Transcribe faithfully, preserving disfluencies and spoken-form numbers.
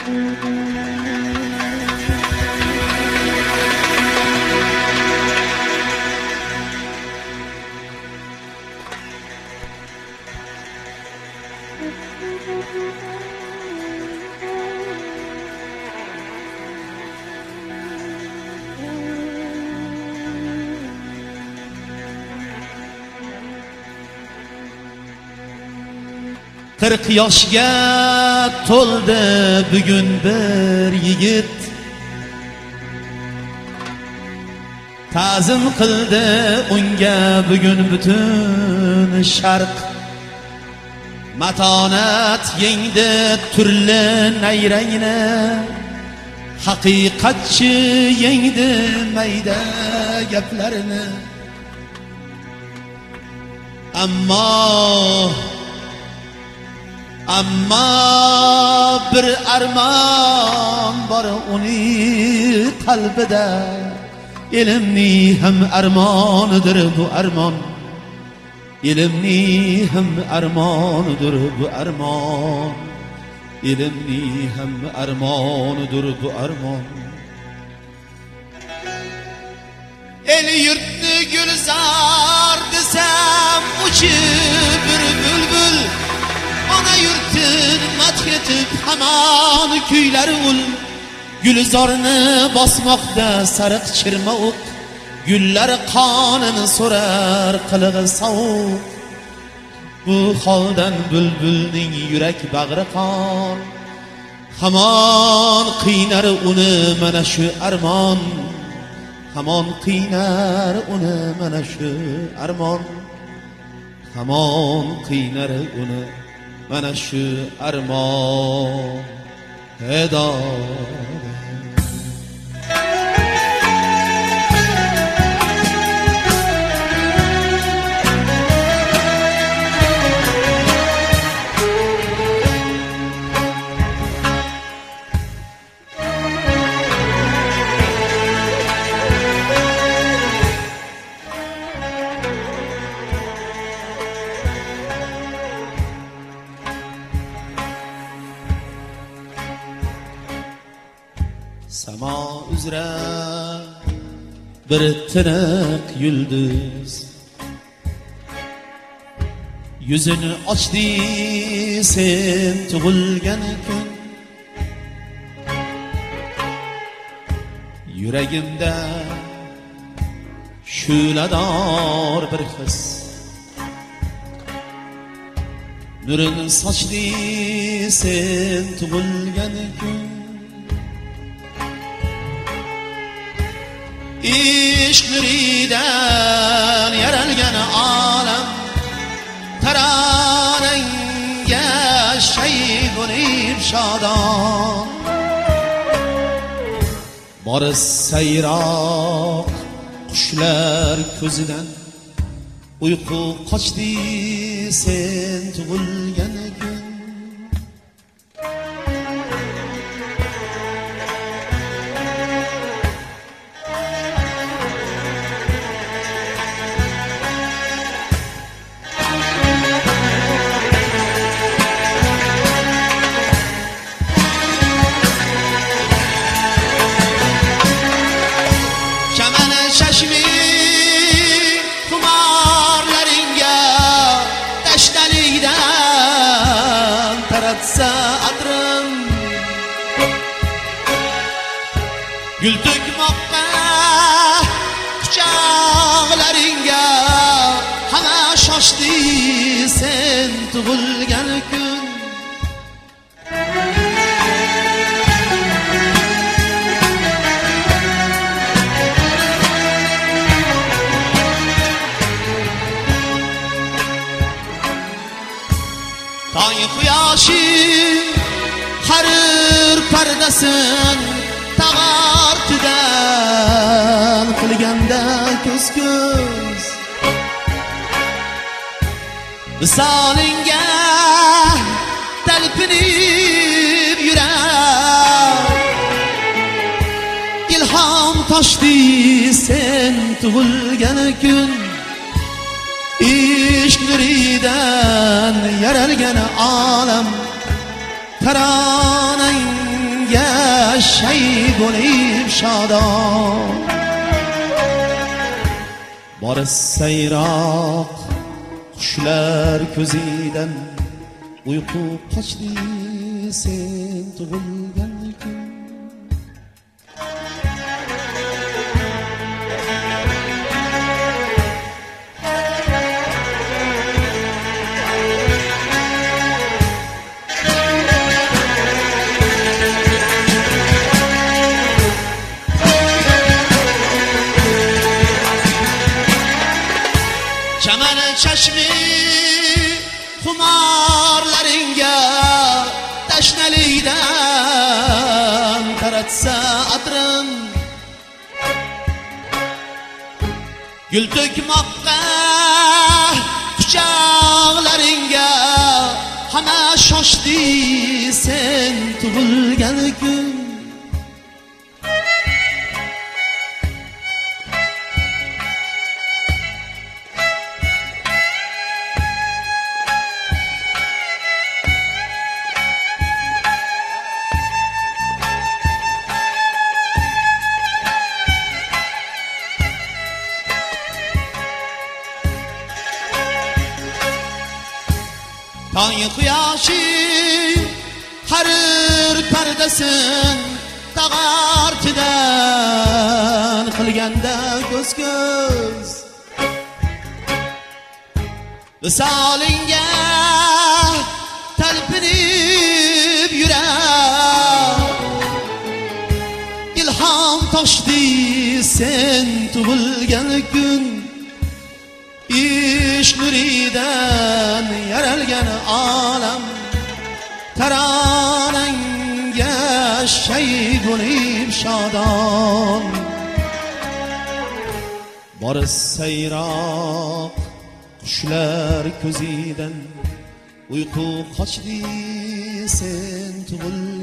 qirq yoshga to'ldi bugun bir yigit, ta'zim qildi unga bugun butun sharq. Matonat yengdi turli nayrangni, haqiqatchi yengdi mayda gaplarni. Ammo Amma bir armon bor uni qalbida, ilmni ham armonidir bu armon, ilmni ham armonidir bu armon, ilmni ham armonidir bu armon. El yurtni gulzor desam uchib bir bulbul, ona yurtin madh etib hamon kuylari ul. Gulzorni bosmoqda sariq chirmoq, gullar qonini so'rar qilig'i sovuq. Bu holdan bulbulning yurak bag'ri qon, hamon qiynar uni mana shu armon, hamon qiynar uni mana shu armon, hamon qiynar uni mana shu armon. Eda Samo uzra bir tiniq yulduz, yuzini ochdi sen tug'ilgan kun. Yuragimda shulador bir his, nurini sochdi sen tug'ilgan kun. İşq nuridan yaralgan olam, taronangga shay bo'lib shodon. Bori sayroq qushlar ko'zidan, uyqu qochdi sen tug'ilgan kun. Gül to'kmoqqa quchoqlaringga, hamma shoshdi sen tug'ilgan kun. Tong quyoshi harir pardasin tag'ortidan qilganda ko'z-ko'z, visolingga talpinib yurar, ilhom toshdi sen tug'ilgan kun. Ishq nuridan yaralgan olam, taronang yashay bo'lib shodon. Bori sayroq qushlar ko'zidan, uyqu qochdi sen tug'ilgan kun. Chaman chashmi xumorlaringga tashnalikdan taratsa atrim, gul to'kmoqqa quchoqlaringga hamma shoshdi sen tug'ilgan kun. Tong quyoshi harir pardasin tag'artidan qilganda ko'z-ko'z, visolingga talpinib yurar, ilhom toshdi sen tug'ilgan kun. Ish nuridan yaralgan olam, taronangga shay bo'lib shodon. Bori sayroq qushlar ko'zidan, uyqu qochdi sen tug'ilgan